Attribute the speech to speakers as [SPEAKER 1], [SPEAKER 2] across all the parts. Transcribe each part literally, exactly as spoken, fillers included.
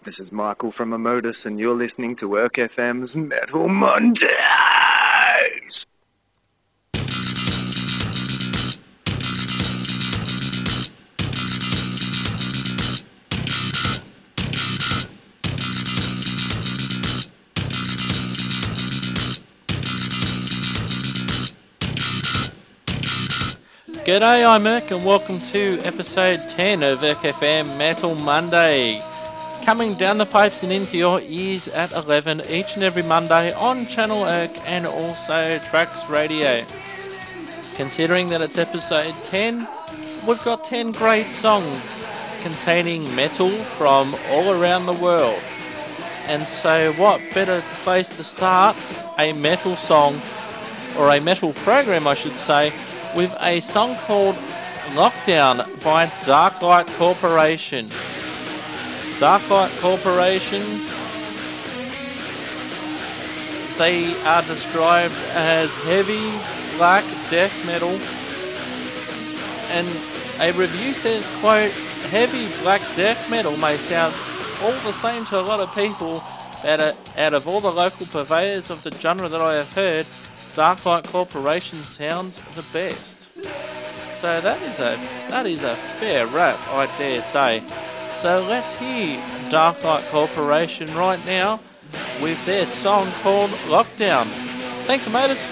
[SPEAKER 1] This is Michael from Amodus, and you're listening to Work F M's Metal Mondays!
[SPEAKER 2] G'day, I'm Merc and welcome to episode ten of Work F M Metal Monday. Coming down the pipes and into your ears at eleven each and every Monday on Channel Erk and also Trax Radio. Considering that it's episode ten, we've got ten great songs containing metal from all around the world. And so what better place to start a metal song, or a metal program I should say, with a song called Lockdown by Darklight Corporation. Darklight Corporation, they are described as heavy black death metal, and a review says, quote, heavy black death metal may sound all the same to a lot of people, but out of all the local purveyors of the genre that I have heard, Darklight Corporation sounds the best. So that is a that is a fair rap, I dare say. So let's hear Darklight Corporation right now with their song called Lockdown. Thanks, Amodus.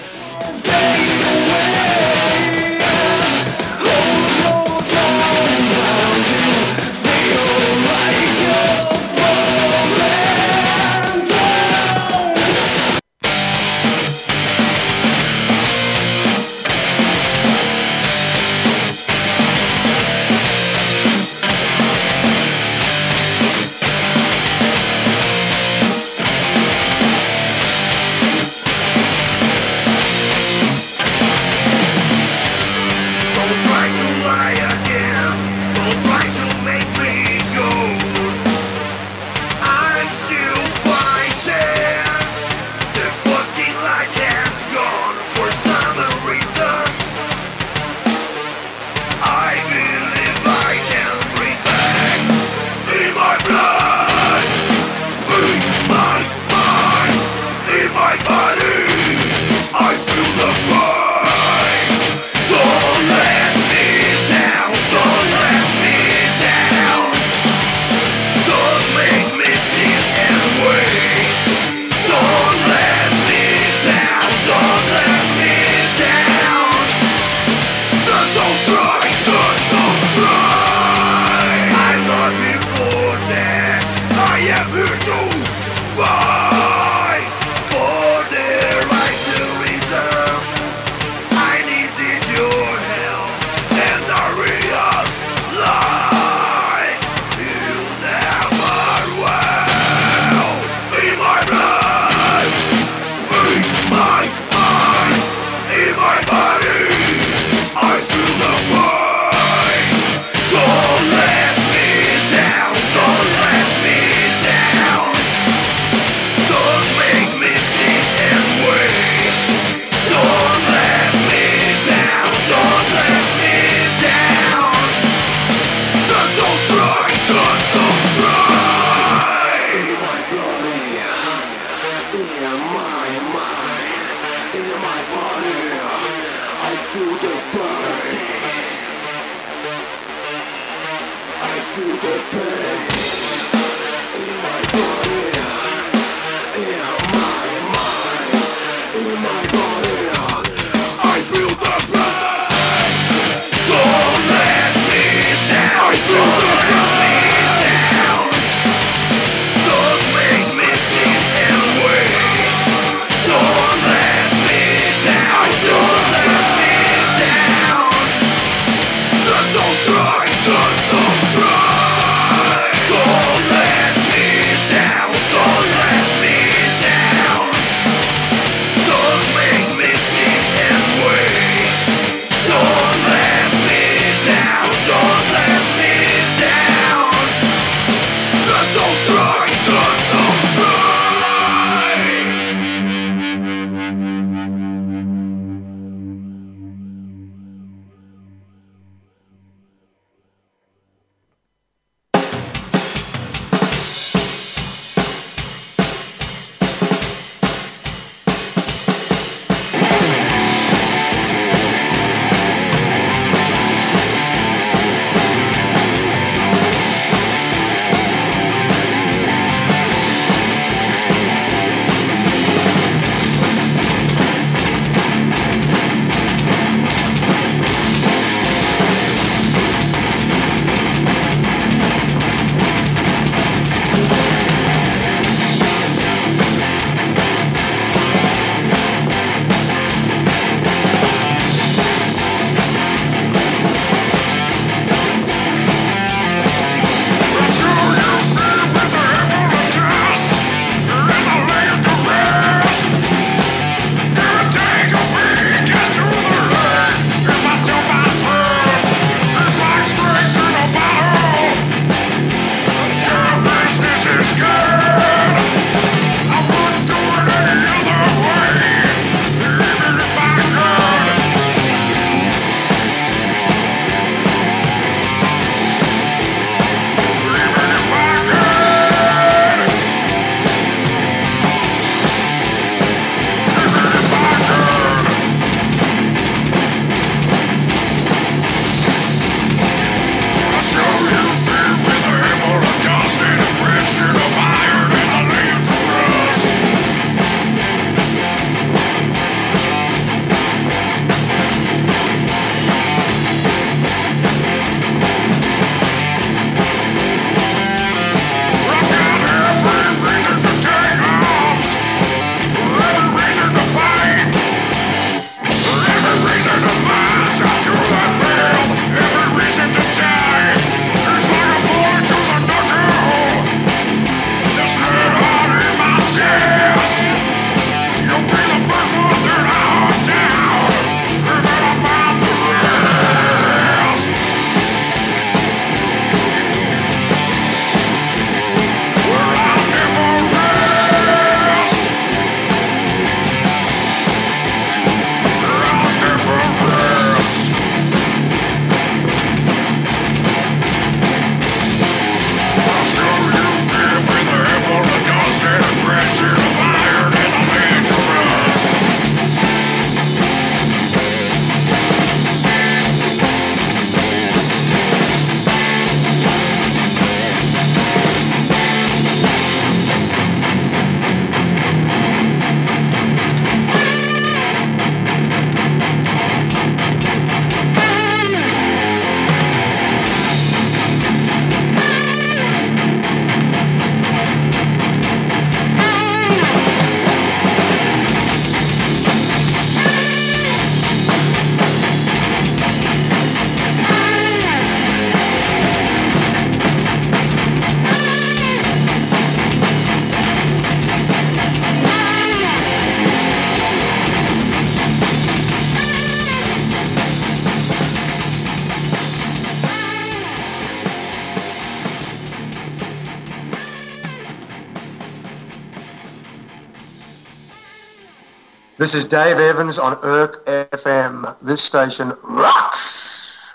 [SPEAKER 3] This is Dave Evans on E R C F M. This station rocks!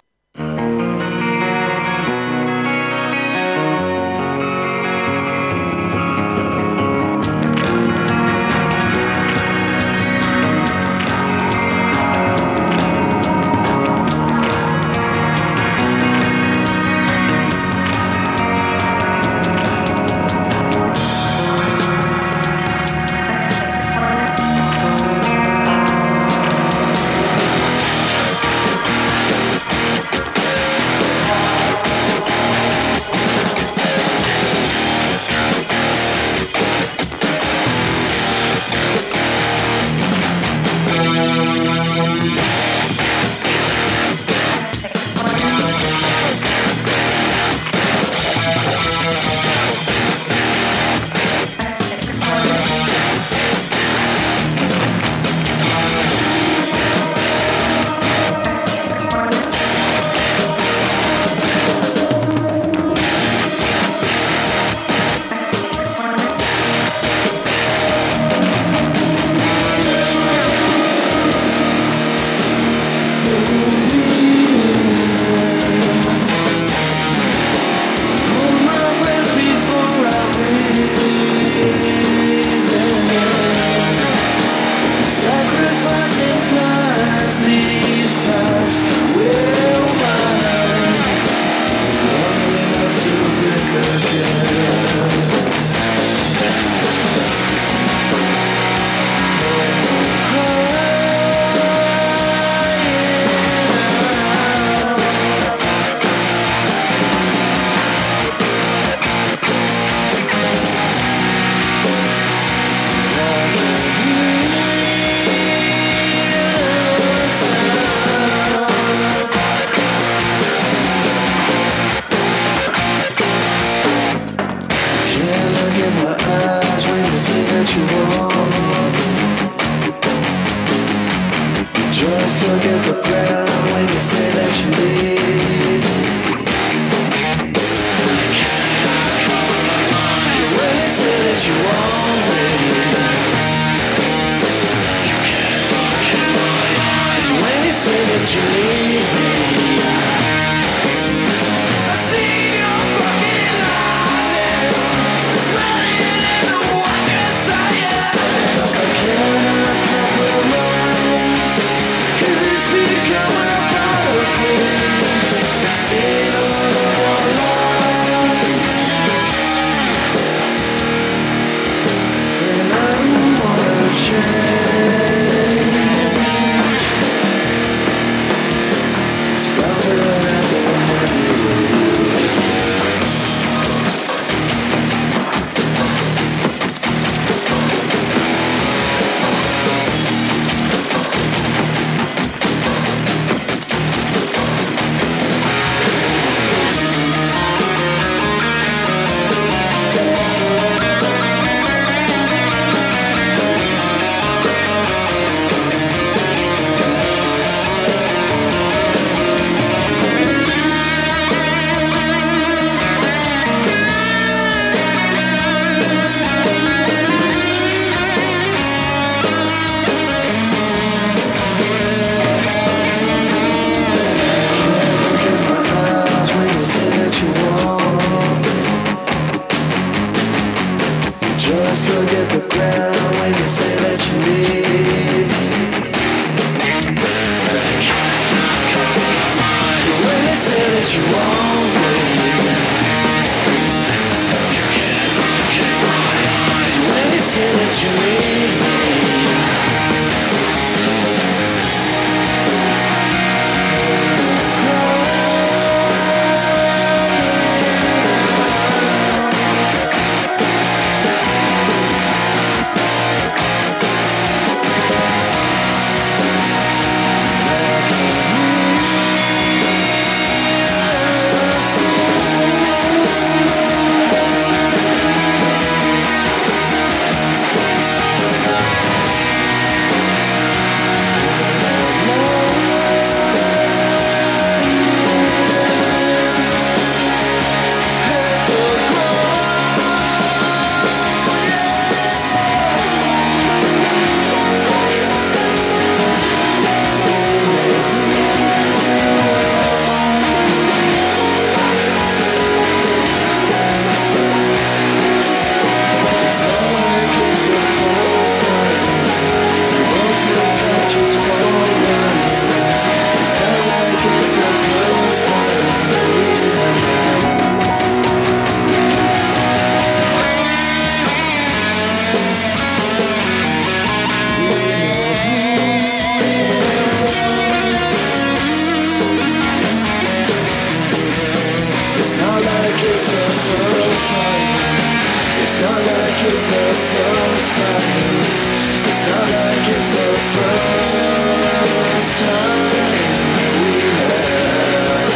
[SPEAKER 4] not like it's the first time. It's not like it's the first time we met.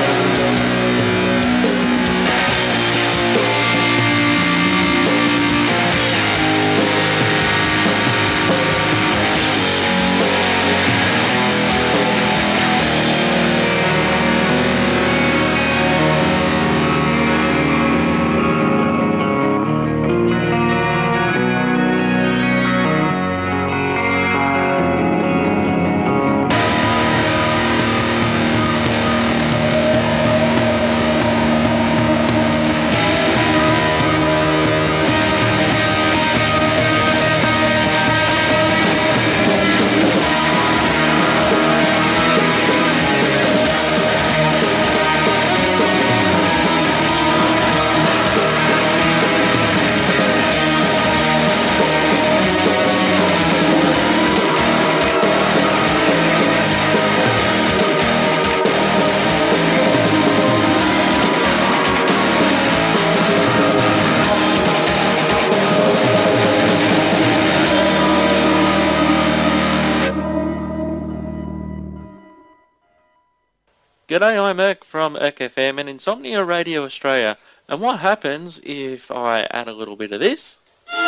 [SPEAKER 2] G'day, I'm Irk from Irk F M and Insomnia Radio Australia. And what happens if I add a little bit of this?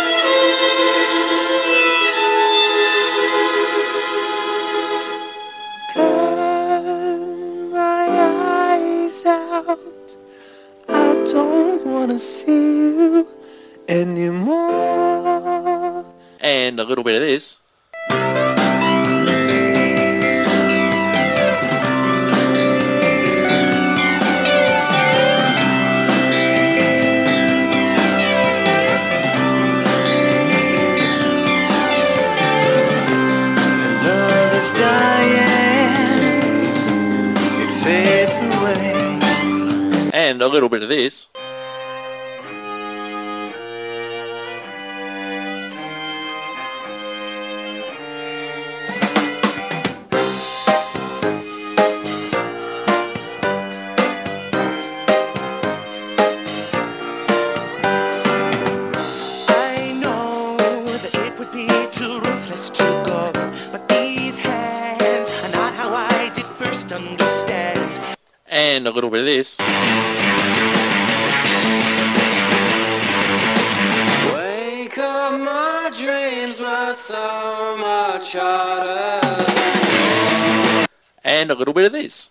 [SPEAKER 4] Cut my eyes out. I don't wanna see you anymore.
[SPEAKER 2] And a little bit of this. And a little bit of this.
[SPEAKER 4] I know that it would be too ruthless to go, but these hands are not how I did first understand.
[SPEAKER 2] And a little bit of this.
[SPEAKER 4] Wake up, my dreams were so much harder.
[SPEAKER 2] And a little bit of this.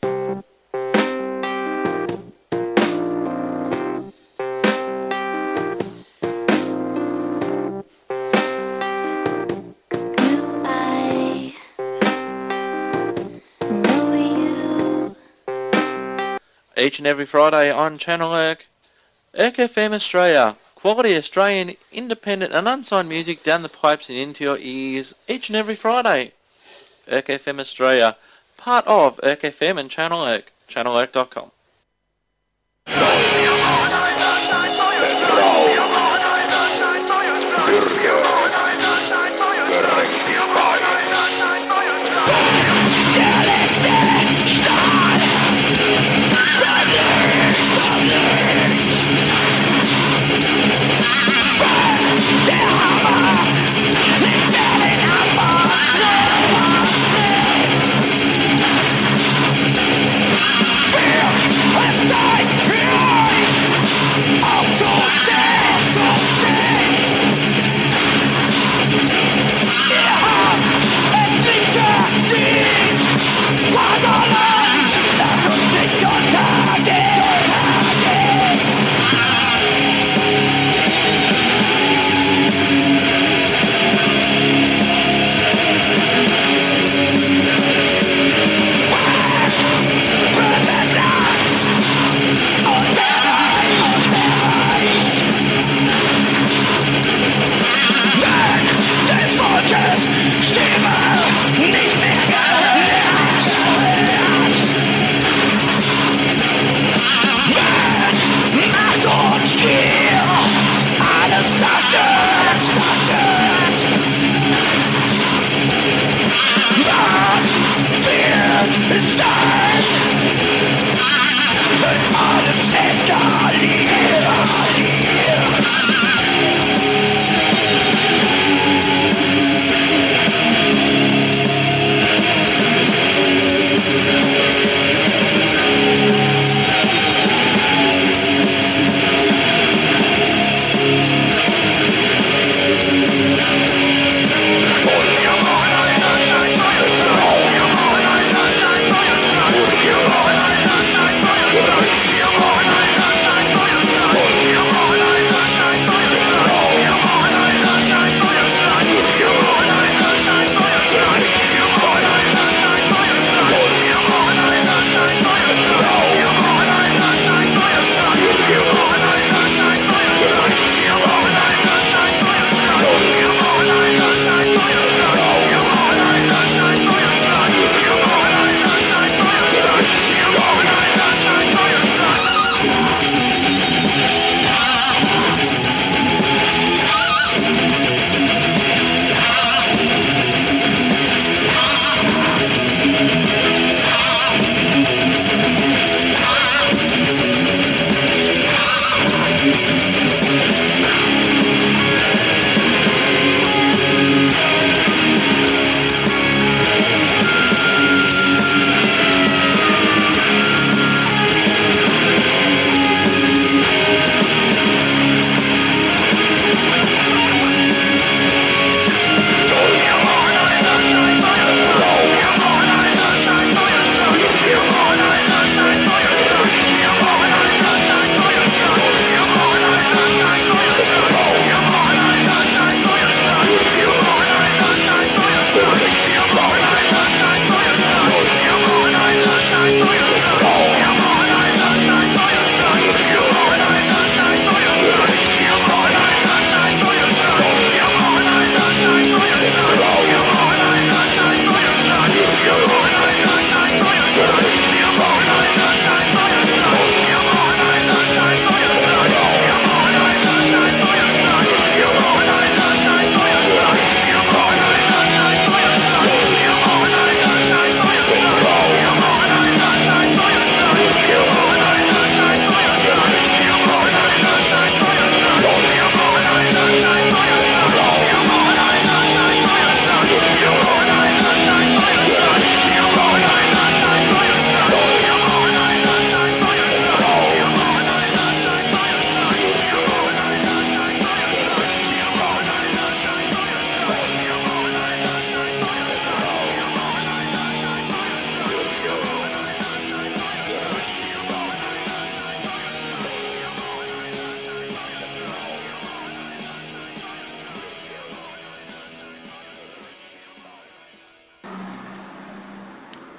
[SPEAKER 5] Do I know you?
[SPEAKER 2] Each and every Friday on Channel Irk, Irk F M Australia. Quality Australian, independent and unsigned music down the pipes and into your ears each and every Friday. Irk F M Australia, part of Irk F M and Channel Irk, channel irk dot com.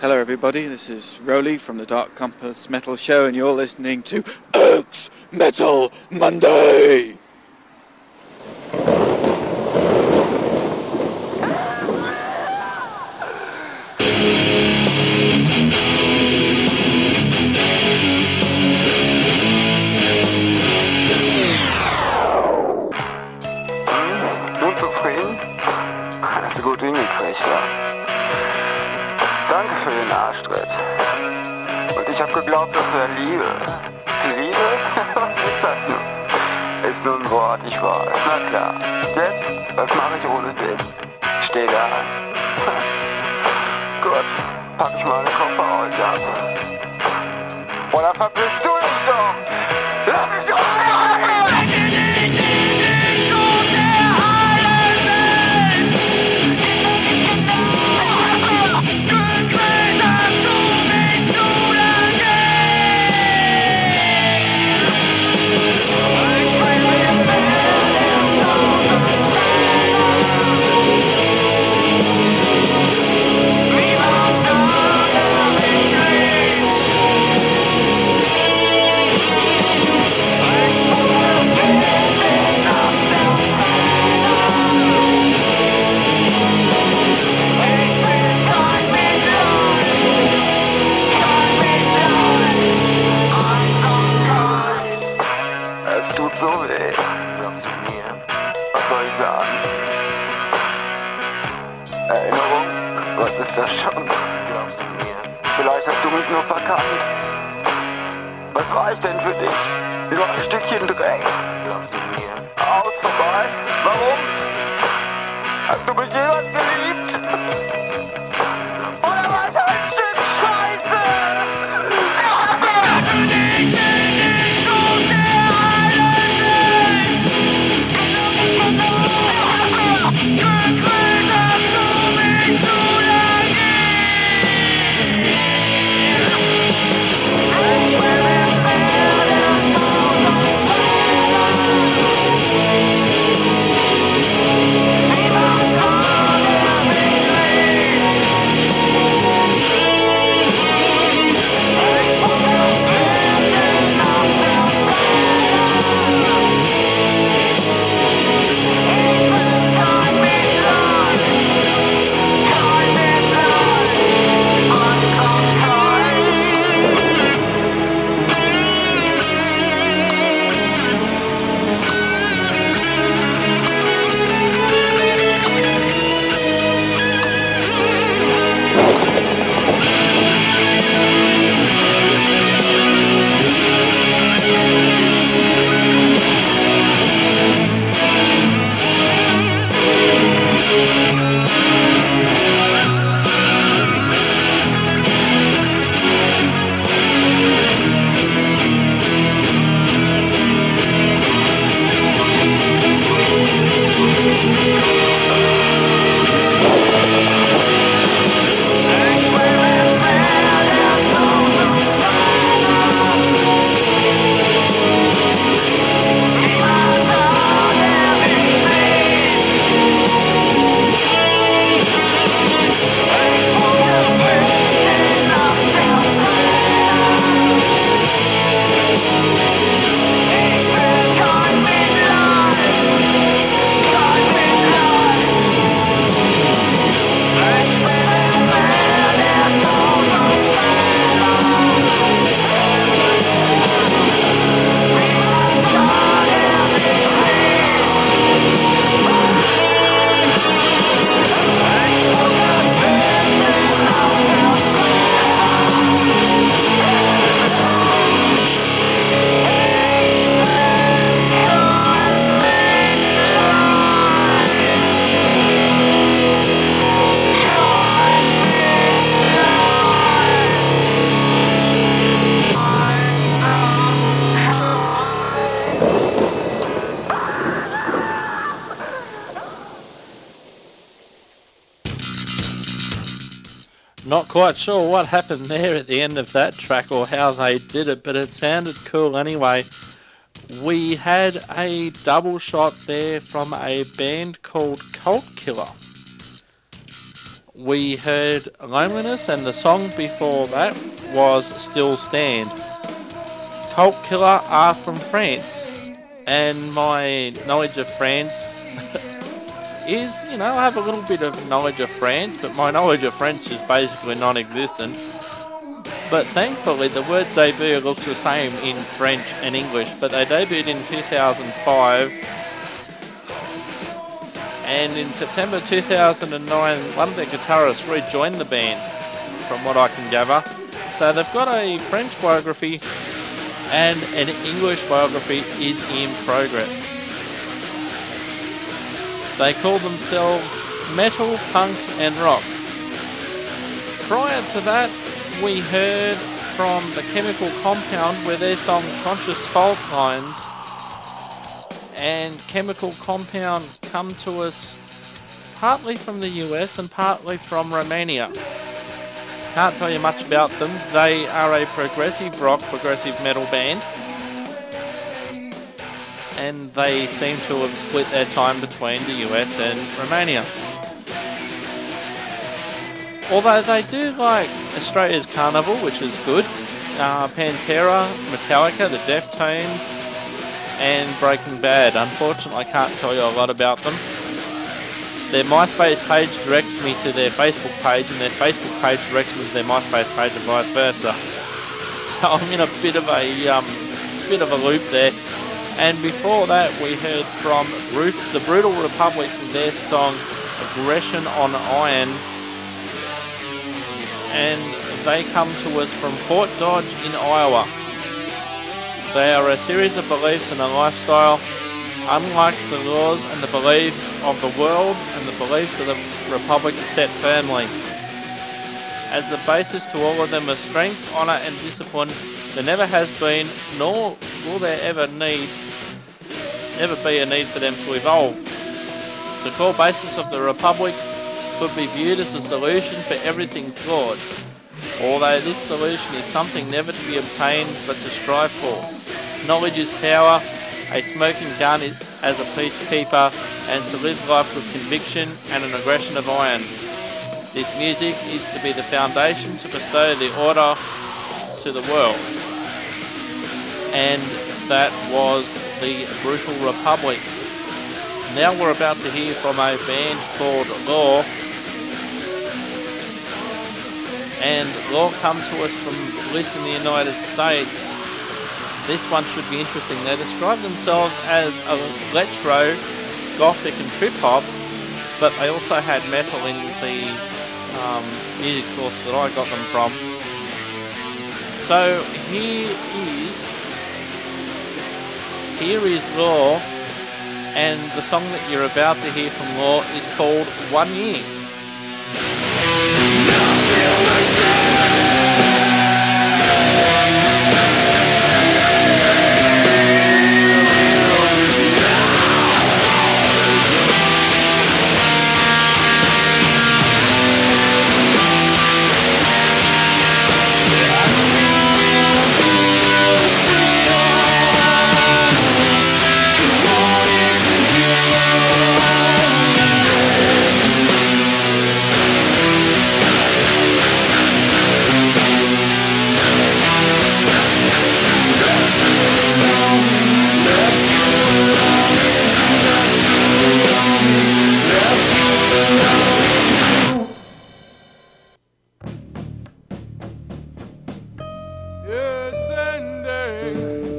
[SPEAKER 6] Hello everybody, this is Roly from the Dark Compass Metal Show and you're listening to X Metal Monday!
[SPEAKER 7] Unzufrieden? Hast du gut hingekriegt, ja? Danke für den Arschtritt. Und ich hab geglaubt, das wäre Liebe. Liebe? Was ist das nun? Ist so ein Wort, ich weiß. Na klar. Jetzt? Was mache ich ohne dich? Steh da. Gut. Pack ich mal den Koffer heute ab. Oder verpisst du dich doch? Lass mich doch so weh. Glaubst du mir? Was soll ich sagen? Erinnerung? Was ist das schon? Glaubst du mir? Vielleicht hast du mich nur verkannt. Was war ich denn für dich? Nur ein Stückchen Dreck. Glaubst du mir? Aus, vorbei? Warum? Hast du mich jemals geliebt? Oder war ich ein Stück Scheiße? Hast du nicht in den Tod der
[SPEAKER 2] Not quite sure what happened there at the end of that track or how they did it, but it sounded cool anyway. We had a double shot there from a band called Cult Killer. we heard Loneliness, and the song before that was Still Stand. Cult Killer are from France, and my knowledge of France is, you know, I have a little bit of knowledge of France, but my knowledge of French is basically non-existent. But thankfully the word debut looks the same in French and English, but they debuted in two thousand five, and in September two thousand nine one of their guitarists rejoined the band, from what I can gather. So they've got a French biography and an English biography is in progress. They call themselves metal, punk and rock. Prior to that, we heard from the Chemical Compound with their song Conscious Fault Lines, and Chemical Compound come to us partly from the U S and partly from Romania. Can't tell you much about them. They are a progressive rock, progressive metal band, and they seem to have split their time between the U S and Romania. Although they do like Australia's Carnival, which is good, uh, Pantera, Metallica, the Deftones, and Breaking Bad. Unfortunately, I can't tell you a lot about them. Their MySpace page directs me to their Facebook page, and their Facebook page directs me to their MySpace page, and vice versa. So I'm in a bit of a um, bit of a loop there. And before that, we heard from Brut- the Brutal Republic with their song Aggression on Iron, and they come to us from Fort Dodge in Iowa. They are a series of beliefs and a lifestyle unlike the laws and the beliefs of the world, and the beliefs of the Republic are set firmly. As the basis to all of them are strength, honour and discipline, there never has been, nor will there ever need, ever be a need for them to evolve. The core basis of the Republic could be viewed as a solution for everything flawed, although this solution is something never to be obtained but to strive for. Knowledge is power, a smoking gun is as a peacekeeper, and to live life with conviction and an aggression of iron. This music is to be the foundation to bestow the order to the world. And that was the Brutal Republic. Now we're about to hear from a band called Law. And Law come to us from Bliss in the United States. This one should be interesting. They describe themselves as electro, gothic and trip hop, but they also had metal in the um, music source that I got them from. So here is here is Law, and the song that you're about to hear from Law is called One Year.
[SPEAKER 8] It's ending.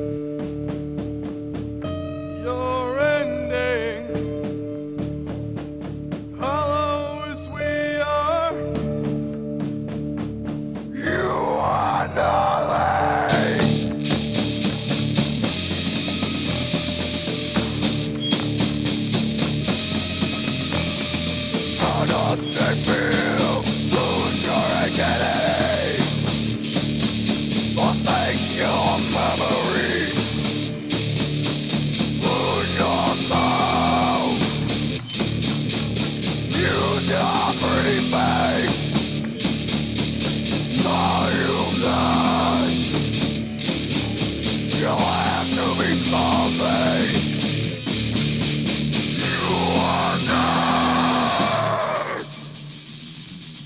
[SPEAKER 8] You're ending. Hollow as we are. You are nothing. How does it feel? Lose your identity. Forsake your memories. Lose your soul. Use your pretty face. So you die. You'll have to be something. You are not.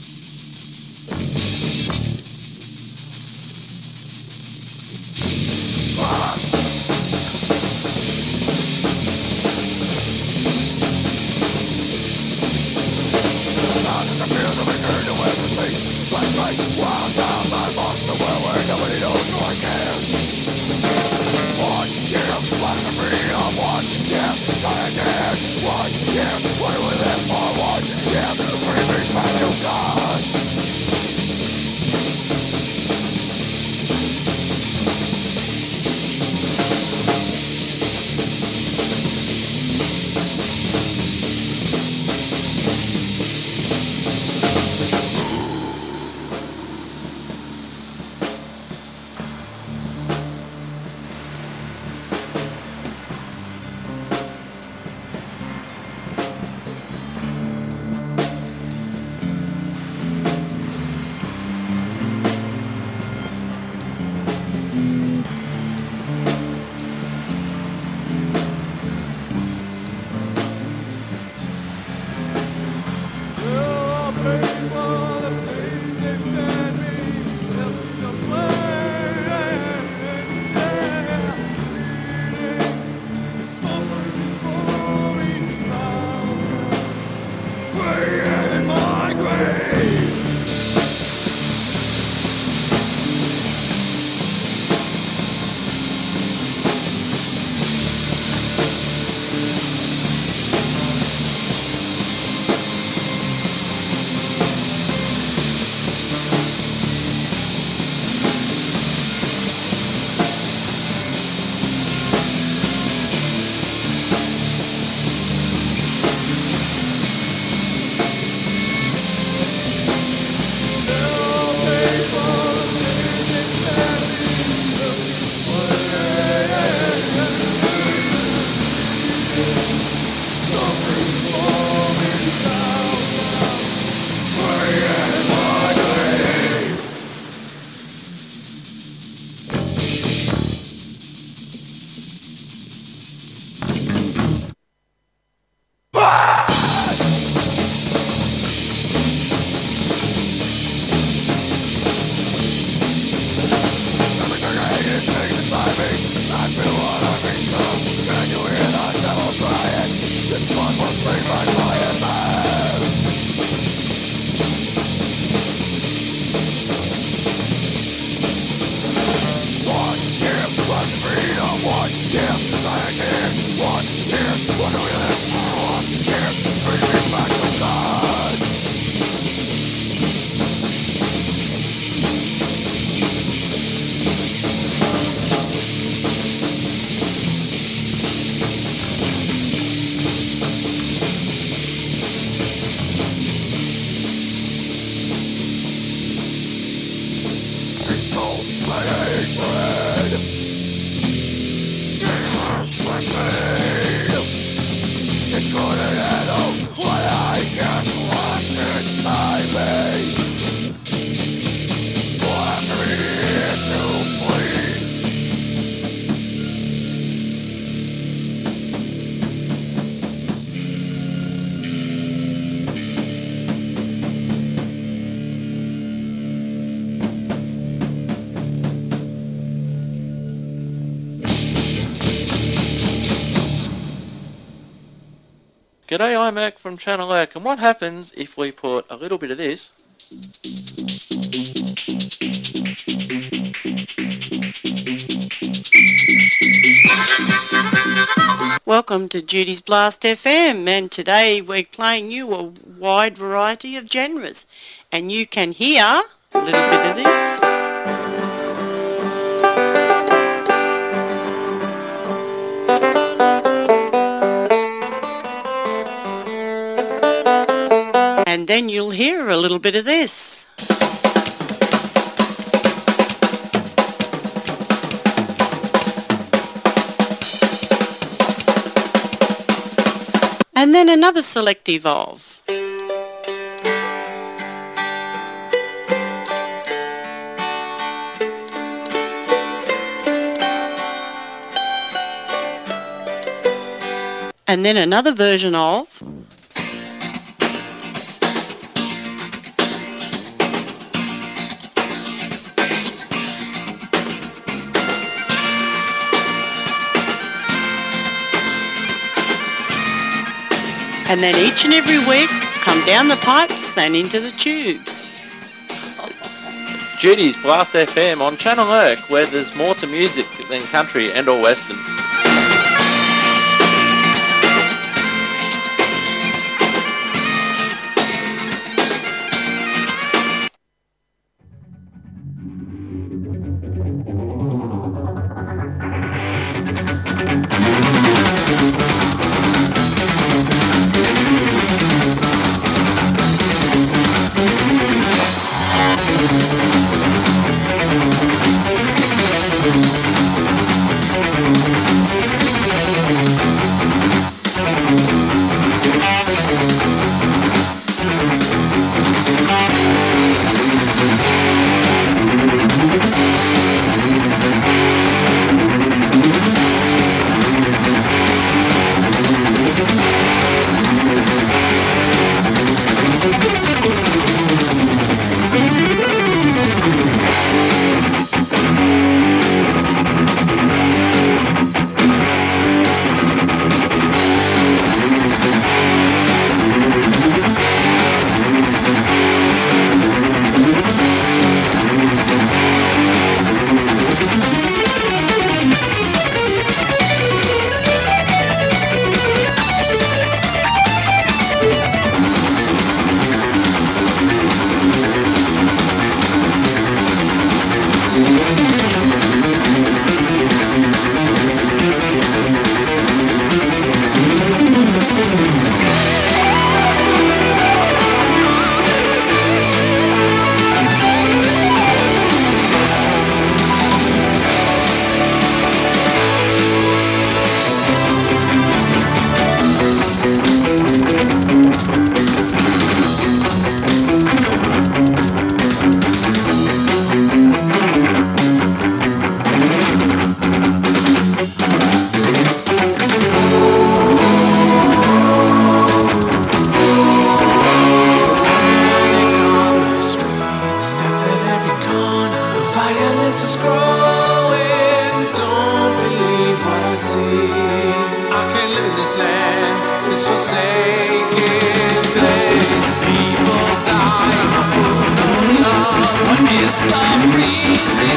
[SPEAKER 2] G'day, I'm Irk from Channel Irk, and what happens if we put a little bit of this
[SPEAKER 9] Welcome to Judy's Blast F M, and today we're playing you a wide variety of genres, and you can hear a little bit of this. And then you'll hear a little bit of this. And then another selective of. And then another version of. And then each and every week, come down the pipes and into the tubes.
[SPEAKER 2] Judy's Blast F M on Channel Irk, where there's more to music than country and or western.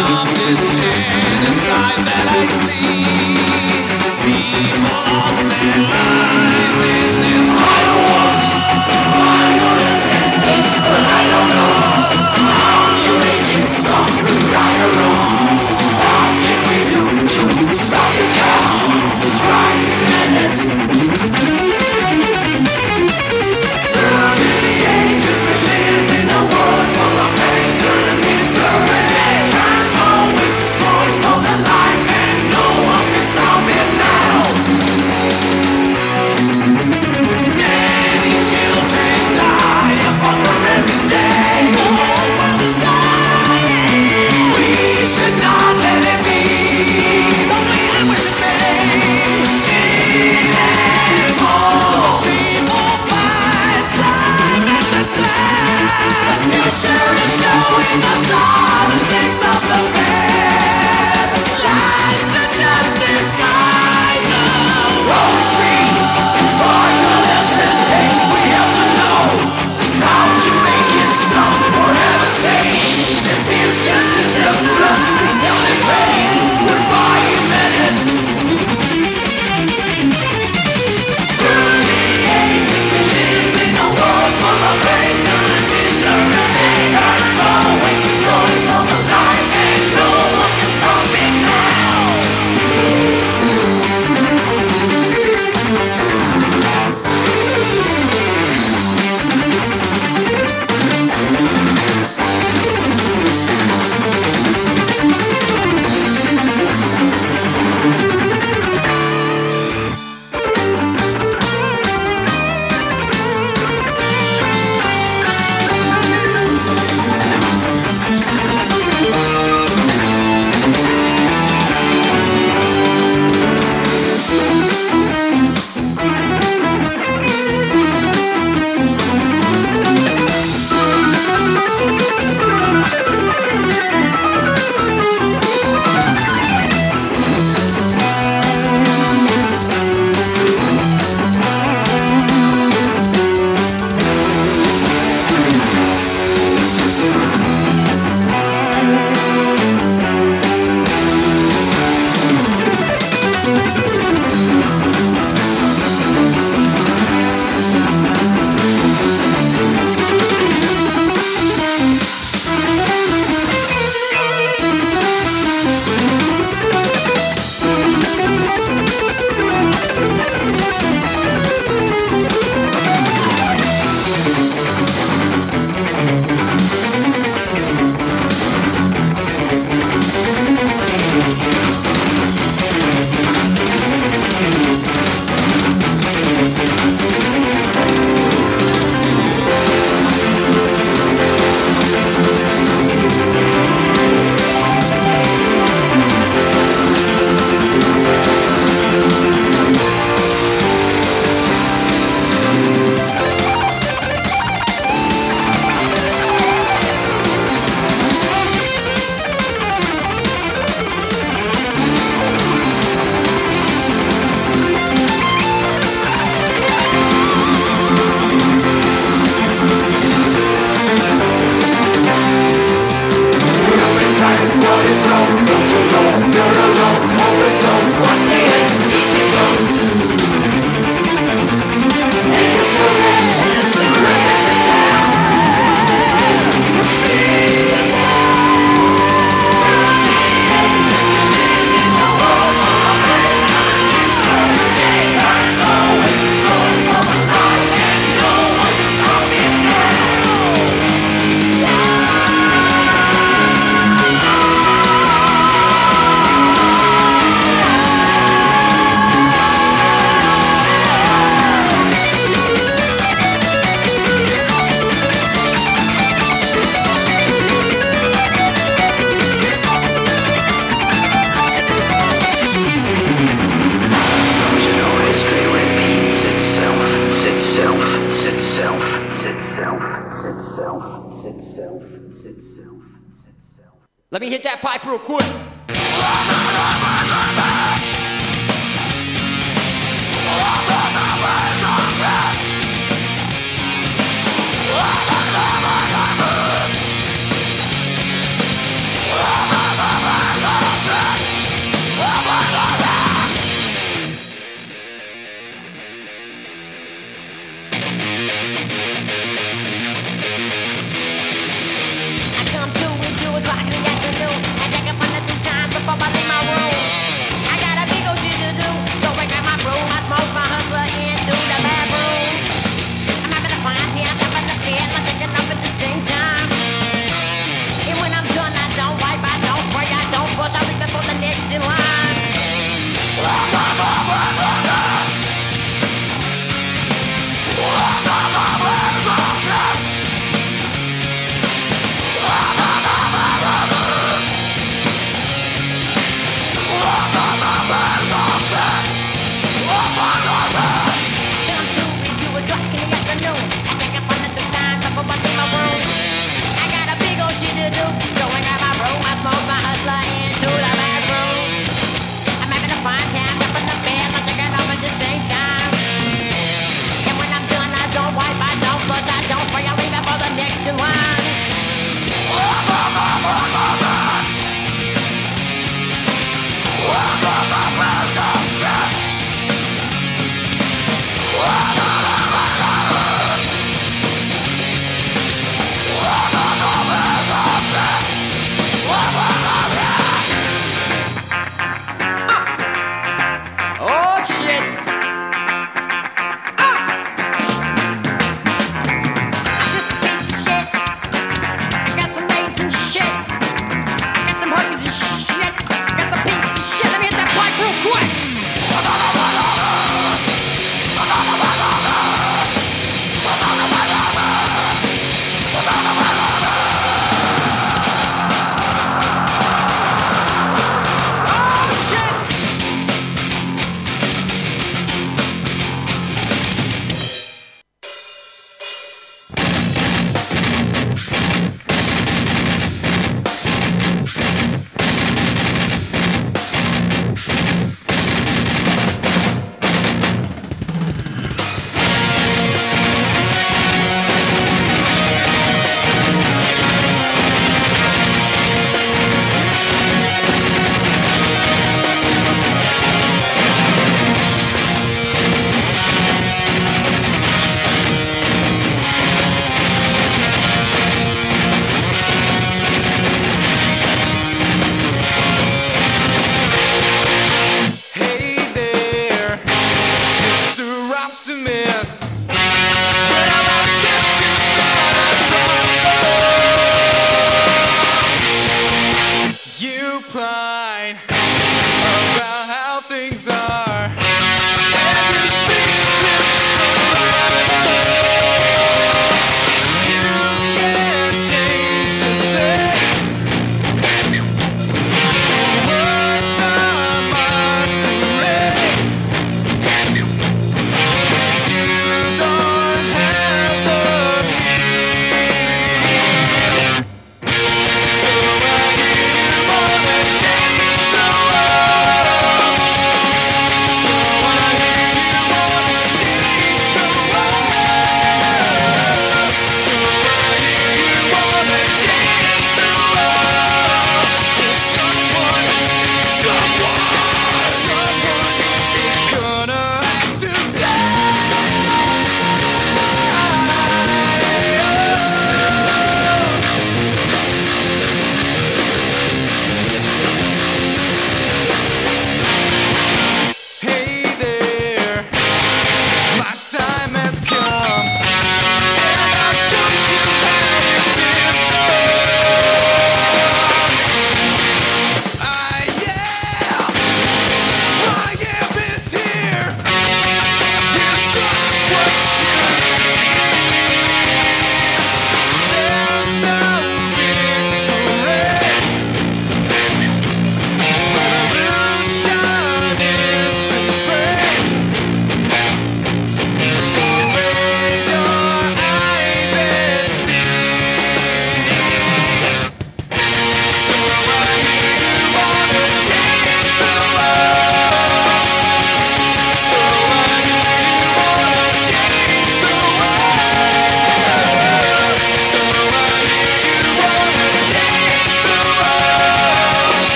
[SPEAKER 10] Let me hit that pipe real quick.
[SPEAKER 11] I come to with two o'clock in the afternoon and take up one or two times before I leave my room. I got a big old shit to do. Go and grab my broom. I smoke my hustler into the bathroom. I'm having a party, I'm jumping the bed, I'm taking off at the same time. And when I'm done, I don't wipe, I don't spray, I don't flush, I leave it for the next in line.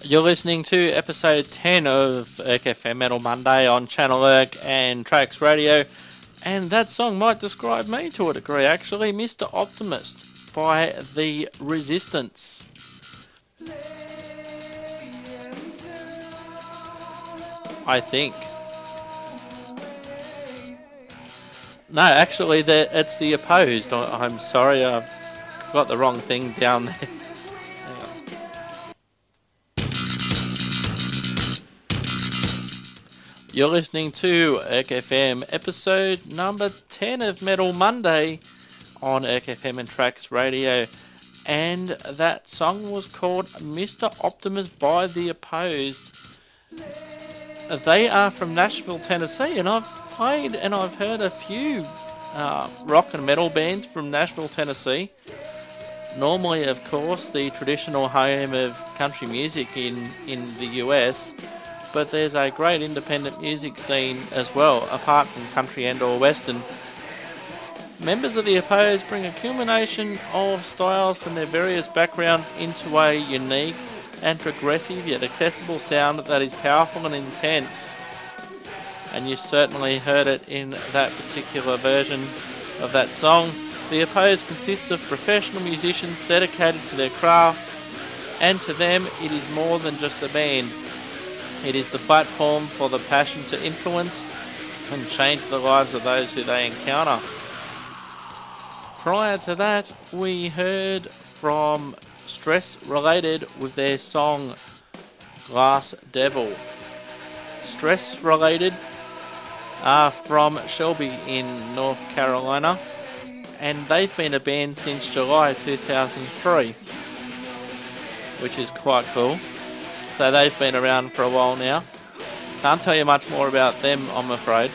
[SPEAKER 2] You're listening to episode ten of Urk F M Metal Monday on Channel Urk and Trax Radio. And that song might describe me to a degree, actually. Mister Optimist by The Resistance. I think. No, actually, the, it's The Opposed. I, I'm sorry, I've got the wrong thing down there. You're listening to Urk F M episode number ten of Metal Monday on Urk F M and Trax Radio. And that song was called Mister Optimist by The Opposed. They are from Nashville, Tennessee, and I've played and I've heard a few uh, rock and metal bands from Nashville, Tennessee. Normally, of course, the traditional home of country music in, in the U S, but there's a great independent music scene as well, apart from country and or western. Members of The Opposed bring a culmination of styles from their various backgrounds into a unique and progressive yet accessible sound that is powerful and intense. And you certainly heard it in that particular version of that song. The Opposed consists of professional musicians dedicated to their craft, and to them it is more than just a band. It is the platform for the passion to influence and change the lives of those who they encounter. Prior to that, we heard from Stress Related with their song Glass Devil. Stress Related are from Shelby in North Carolina, and they've been a band since July two thousand three, which is quite cool. So they've been around for a while now. Can't tell you much more about them, I'm afraid.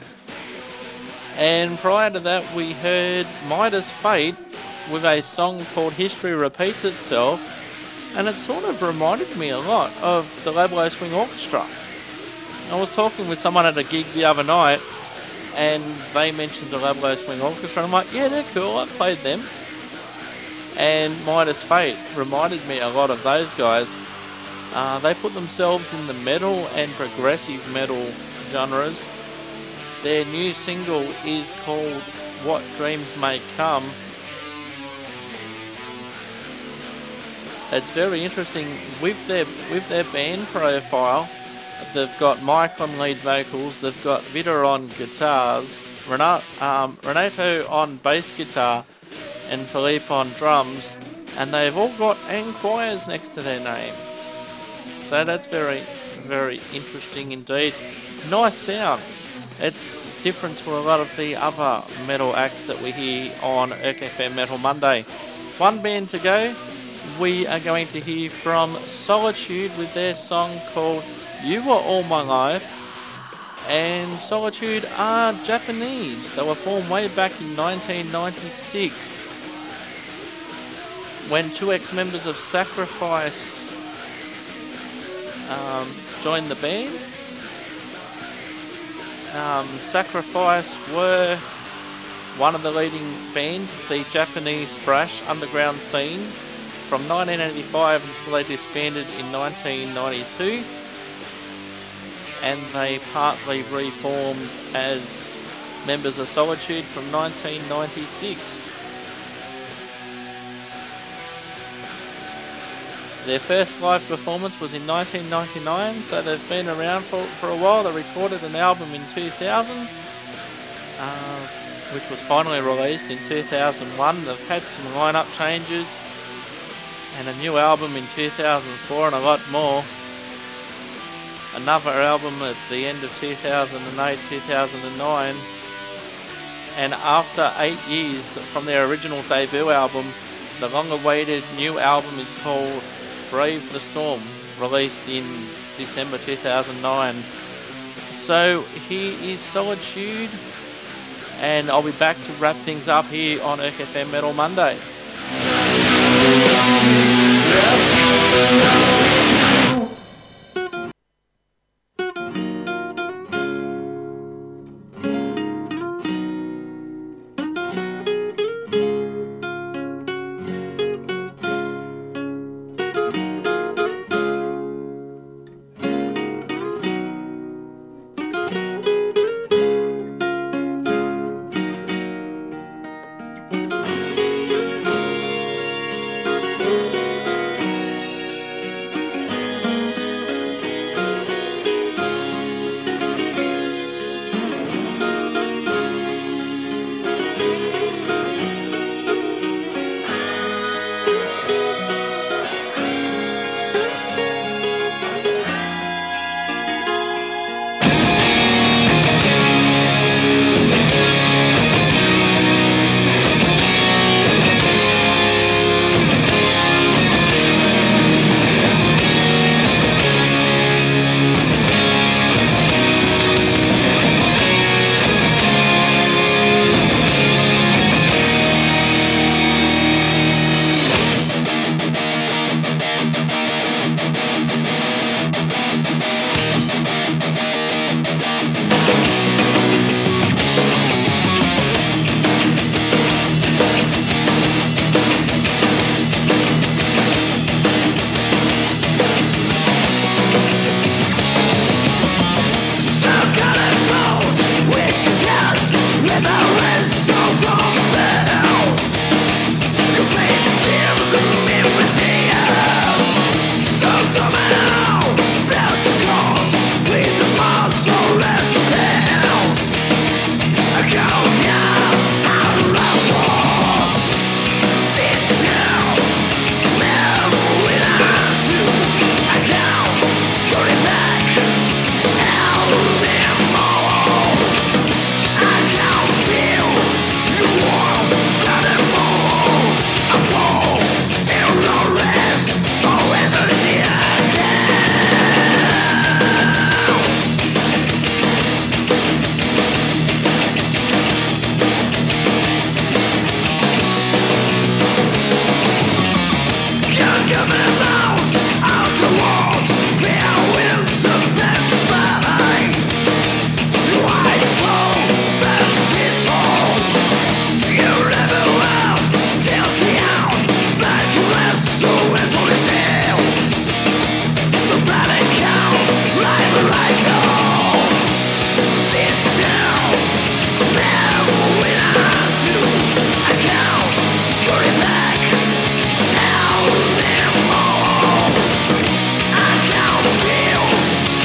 [SPEAKER 2] And prior to that, we heard Midas Fate with a song called History Repeats Itself, and it sort of reminded me a lot of the Lablo Swing Orchestra. I was talking with someone at a gig the other night, and they mentioned the Lablo Swing Orchestra, and I'm like, yeah, they're cool, I've played them. And Midas Fate reminded me a lot of those guys. Uh, they put themselves in the metal and progressive metal genres. Their new single is called What Dreams May Come. It's very interesting with their with their band profile. They've got Mike on lead vocals, they've got Vida on guitars, Renato, um, Renato on bass guitar, and Philippe on drums, and they've all got and choirs next to their name. So that's very, very interesting indeed. Nice sound. It's different to a lot of the other metal acts that we hear on Urk F M Metal Monday. One band to go. We are going to hear from Solitude with their song called You Were All My Life. And Solitude are Japanese. They were formed way back in nineteen ninety-six when two ex-members of Sacrifice Um, joined the band. Um, Sacrifice were one of the leading bands of the Japanese thrash underground scene from nineteen eighty-five until they disbanded in nineteen ninety-two, and they partly reformed as members of Solitude from nineteen ninety-six. Their first live performance was in nineteen ninety-nine, so they've been around for, for a while. They recorded an album in two thousand, uh, which was finally released in two thousand one. They've had some lineup changes and a new album in two thousand four and a lot more. Another album at the end of two thousand eight, two thousand nine. And after eight years from their original debut album, the long-awaited new album is called Brave the Storm, released in December two thousand nine. So here is Solitude, and I'll be back to wrap things up here on Urk F M Metal Monday.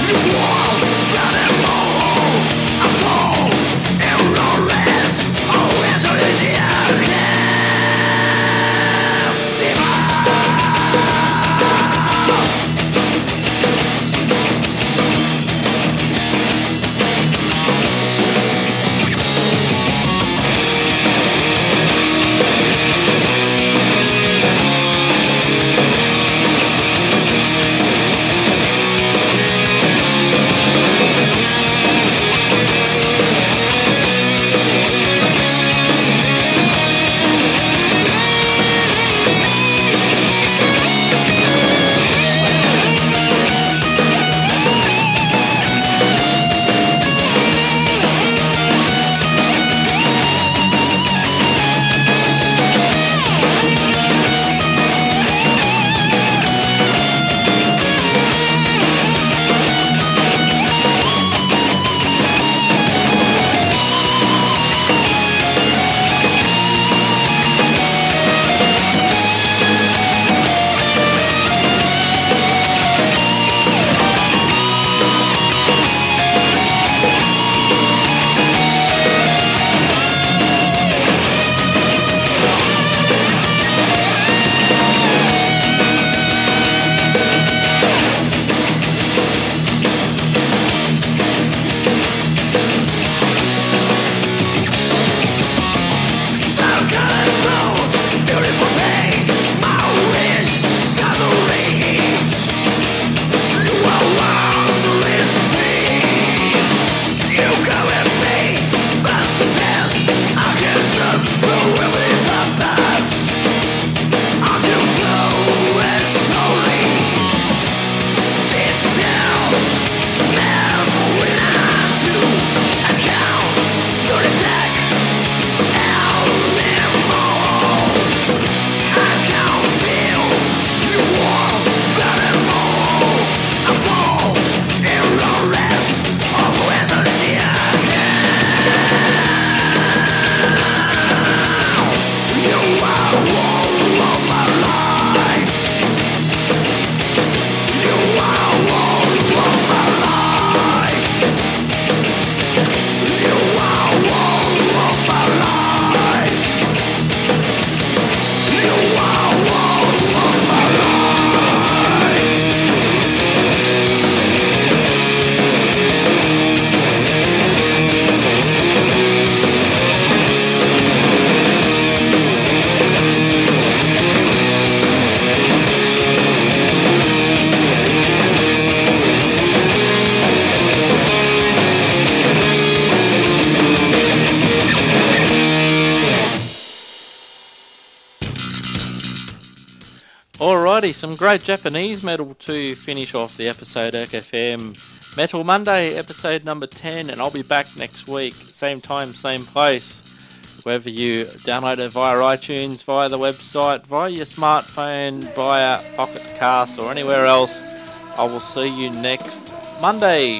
[SPEAKER 2] Alrighty, some great Japanese metal to finish off the episode, Erk F M. Metal Monday, episode number ten, and I'll be back next week, same time, same place. Whether you download it via iTunes, via the website, via your smartphone, via Pocket Cast or anywhere else, I will see you next Monday.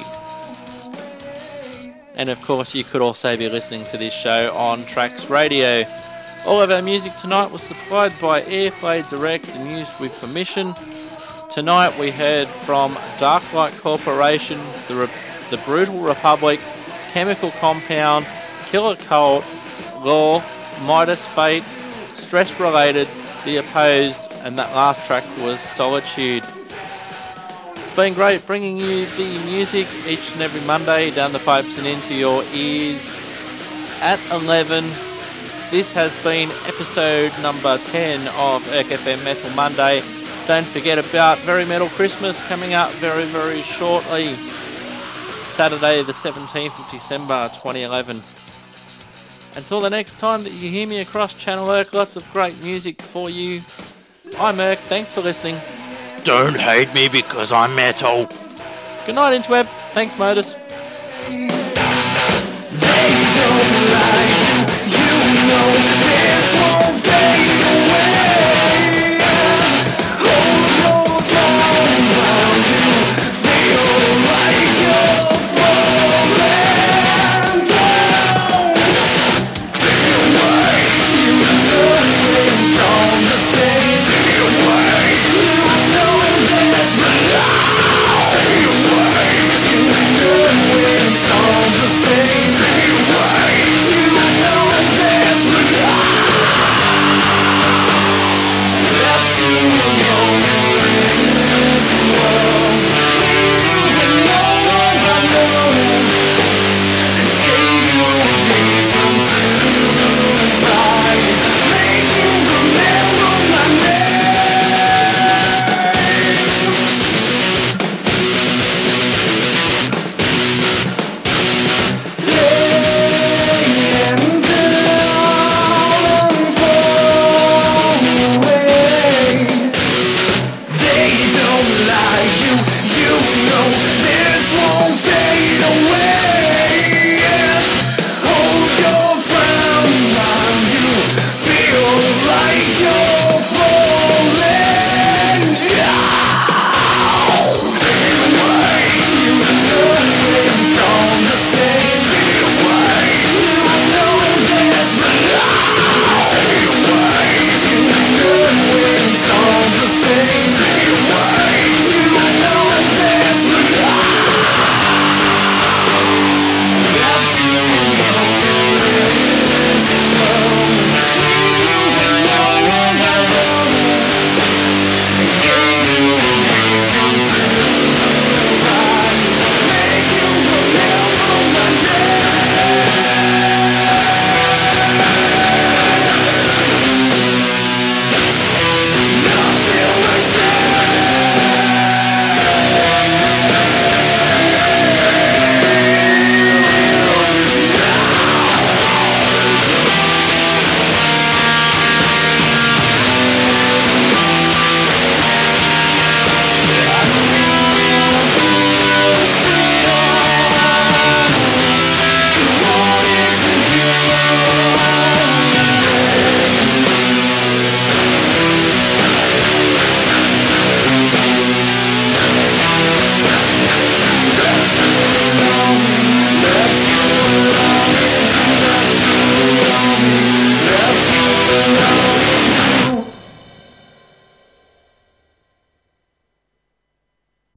[SPEAKER 2] And of course, you could also be listening to this show on Trax Radio. All of our music tonight was supplied by Airplay Direct and used with permission. Tonight we heard from Darklight Corporation, the, Re- the Brutal Republic, Chemical Compound, Killer Cult, Law, Midas Fate, Stress Related, The Opposed, and that last track was Solitude. It's been great bringing you the music each and every Monday down the pipes and into your ears at eleven. This has been episode number ten of Erk F M Metal Monday. Don't forget about Very Metal Christmas coming up very, very shortly. Saturday the seventeenth of December twenty eleven. Until the next time that you hear me across Channel Erk, lots of great music for you. I'm Erk, thanks for listening.
[SPEAKER 12] Don't hate me because I'm metal.
[SPEAKER 2] Good night, Interweb. Thanks, Modus.
[SPEAKER 4] Yeah.